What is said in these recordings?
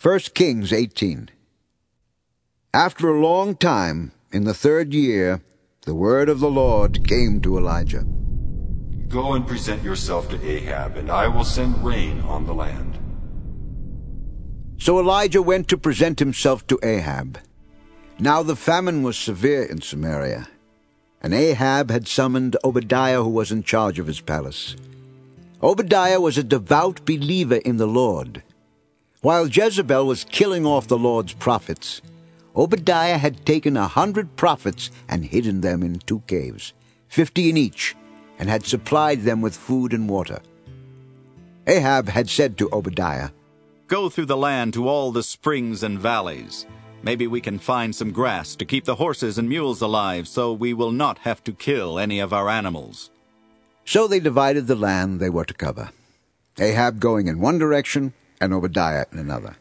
1 Kings 18. After a long time, in the 3rd year, the word of the Lord came to Elijah. Go and present yourself to Ahab, and I will send rain on the land. So Elijah went to present himself to Ahab. Now the famine was severe in Samaria, and Ahab had summoned Obadiah, who was in charge of his palace. Obadiah was a devout believer in the Lord. While Jezebel was killing off the Lord's prophets, Obadiah had taken 100 prophets and hidden them in 2 caves, 50 in each, and had supplied them with food and water. Ahab had said to Obadiah, "Go through the land to all the springs and valleys. Maybe we can find some grass to keep the horses and mules alive, so we will not have to kill any of our animals." So they divided the land they were to cover, Ahab going in one direction and Obadiah in another.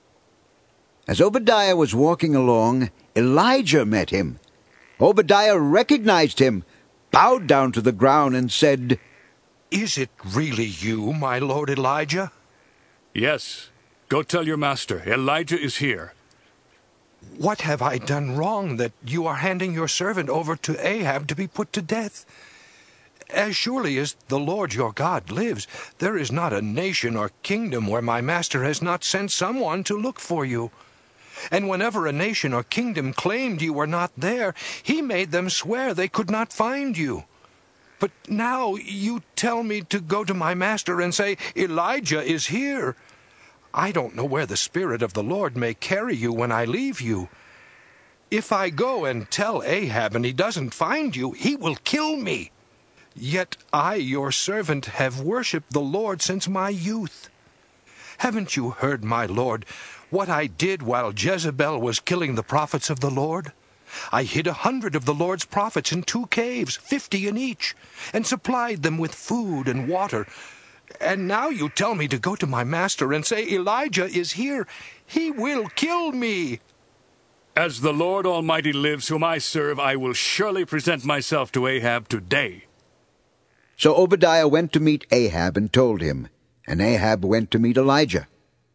As Obadiah was walking along, Elijah met him. Obadiah recognized him, bowed down to the ground, and said, "Is it really you, my lord Elijah?" "Yes. Go tell your master, Elijah is here." "What have I done wrong that you are handing your servant over to Ahab to be put to death? As surely as the Lord your God lives, there is not a nation or kingdom where my master has not sent someone to look for you. And whenever a nation or kingdom claimed you were not there, he made them swear they could not find you. But now you tell me to go to my master and say, 'Elijah is here.' I don't know where the Spirit of the Lord may carry you when I leave you. If I go and tell Ahab and he doesn't find you, he will kill me. Yet I, your servant, have worshipped the Lord since my youth. Haven't you heard, my lord, what I did while Jezebel was killing the prophets of the Lord? I hid 100 of the Lord's prophets in 2 caves, 50 in each, and supplied them with food and water. And now you tell me to go to my master and say, 'Elijah is here.' He will kill me." "As the Lord Almighty lives, whom I serve, I will surely present myself to Ahab today." So Obadiah went to meet Ahab and told him, and Ahab went to meet Elijah.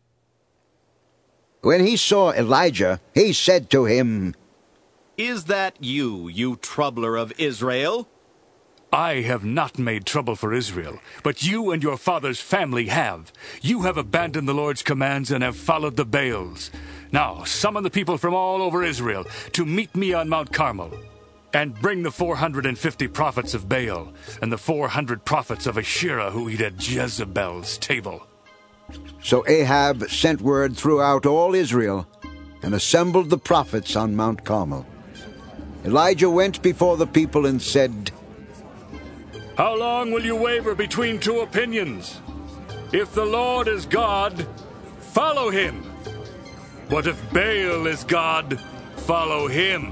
When he saw Elijah, he said to him, "Is that you, you troubler of Israel?" "I have not made trouble for Israel, but you and your father's family have. You have abandoned the Lord's commands and have followed the Baals. Now summon the people from all over Israel to meet me on Mount Carmel, and bring the 450 prophets of Baal and the 400 prophets of Asherah who eat at Jezebel's table." So Ahab sent word throughout all Israel and assembled the prophets on Mount Carmel. Elijah went before the people and said, "How long will you waver between 2 opinions? If the Lord is God, follow him. But if Baal is God, follow him."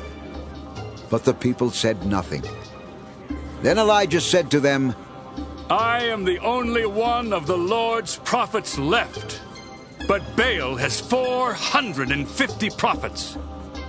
But the people said nothing. Then Elijah said to them, "I am the only one of the Lord's prophets left, but Baal has 450 prophets.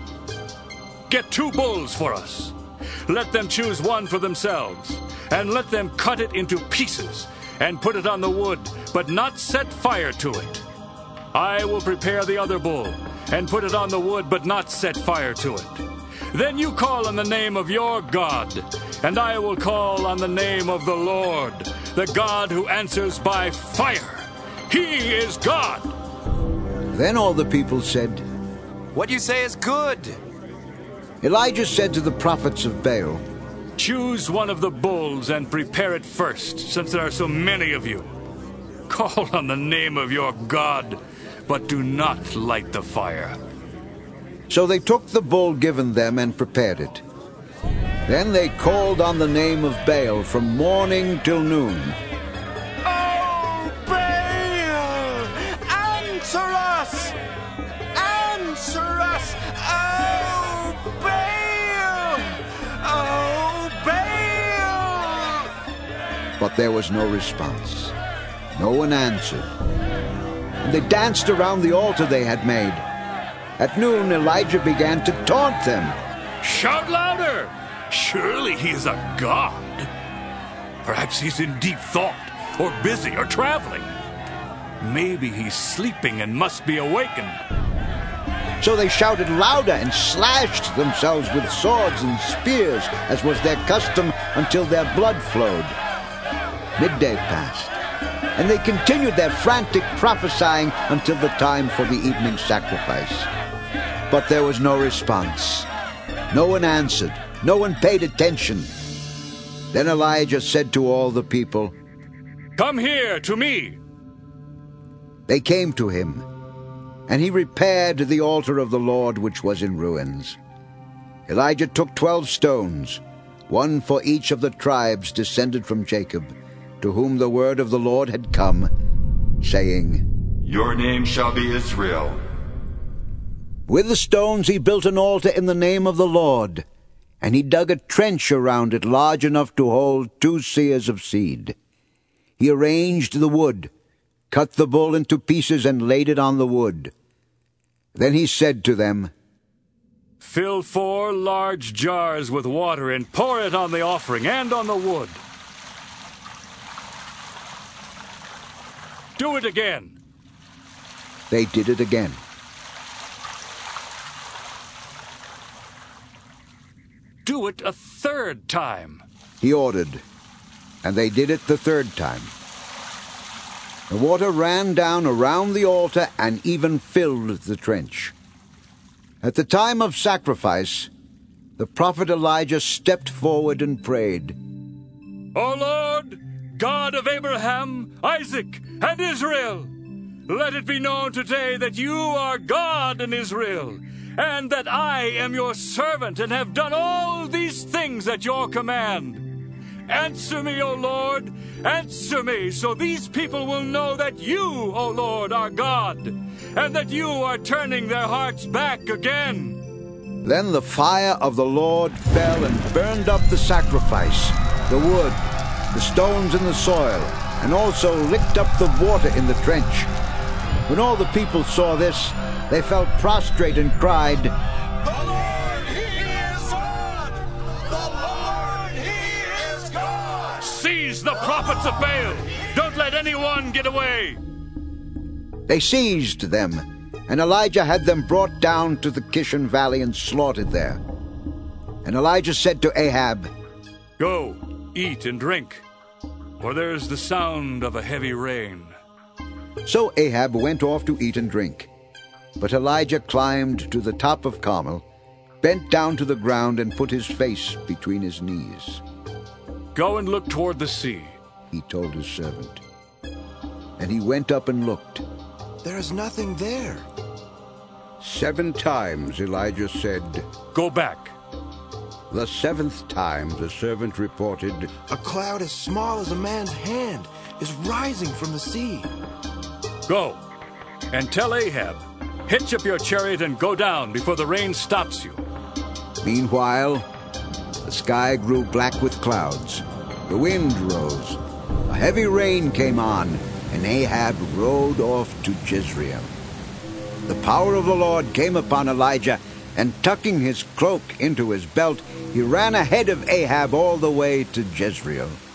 Get 2 bulls for us. Let them choose one for themselves, and let them cut it into pieces and put it on the wood, but not set fire to it. I will prepare the other bull and put it on the wood, but not set fire to it. Then you call on the name of your God, and I will call on the name of the Lord, the God who answers by fire. He is God." Then all the people said, "What you say is good." Elijah said to the prophets of Baal, "Choose one of the bulls and prepare it first, since there are so many of you. Call on the name of your God, but do not light the fire." So they took the bull given them and prepared it. Then they called on the name of Baal from morning till noon. "Oh, Baal! Answer us! Answer us! Oh, Baal! Oh, Baal!" But there was no response. No one answered. And they danced around the altar they had made. At noon, Elijah began to taunt them. "Shout louder! Surely he is a god. Perhaps he's in deep thought, or busy, or traveling." Maybe he's sleeping and must be awakened. So they shouted louder and slashed themselves with swords and spears, as was their custom, until their blood flowed. Midday passed, and they continued their frantic prophesying until the time for the evening sacrifice. But there was no response. No one answered. No one paid attention. Then Elijah said to all the people, "Come here to me." They came to him, and he repaired the altar of the Lord which was in ruins. Elijah took 12 stones, one for each of the tribes descended from Jacob, to whom the word of the Lord had come, saying, Your name shall be Israel. With the stones he built an altar in the name of the Lord, and he dug a trench around it large enough to hold 2 seahs of seed. He arranged the wood, cut the bull into pieces, and laid it on the wood. Then he said to them, Fill 4 large jars with water and pour it on the offering and on the wood. Do it again. They did it again. Do it a 3rd time. He ordered, and they did it the 3rd time. The water ran down around the altar and even filled the trench. At the time of sacrifice, the prophet Elijah stepped forward and prayed, O Lord, God of Abraham, Isaac, and Israel, let it be known today that you are God in Israel, and that I am your servant and have done all these things at your command. Answer me, O Lord, answer me, so these people will know that you, O Lord, are God, and that you are turning their hearts back again. Then the fire of the Lord fell and burned up the sacrifice, the wood, the stones in the soil, and also licked up the water in the trench. When all the people saw this, they fell prostrate and cried, The Lord, He is God! The Lord, He is God! Seize the prophets of Baal! Don't let anyone get away! They seized them, and Elijah had them brought down to the Kishon Valley and slaughtered there. And Elijah said to Ahab, Go, eat and drink, for there is the sound of a heavy rain. So Ahab went off to eat and drink. But Elijah climbed to the top of Carmel, bent down to the ground, and put his face between his knees. Go and look toward the sea, he told his servant. And he went up and looked. There is nothing there. 7 times Elijah said, Go back. The 7th time the servant reported, A cloud as small as a man's hand is rising from the sea. Go, and tell Ahab, hitch up your chariot and go down before the rain stops you. Meanwhile, the sky grew black with clouds. The wind rose. A heavy rain came on, and Ahab rode off to Jezreel. The power of the Lord came upon Elijah, and tucking his cloak into his belt, he ran ahead of Ahab all the way to Jezreel.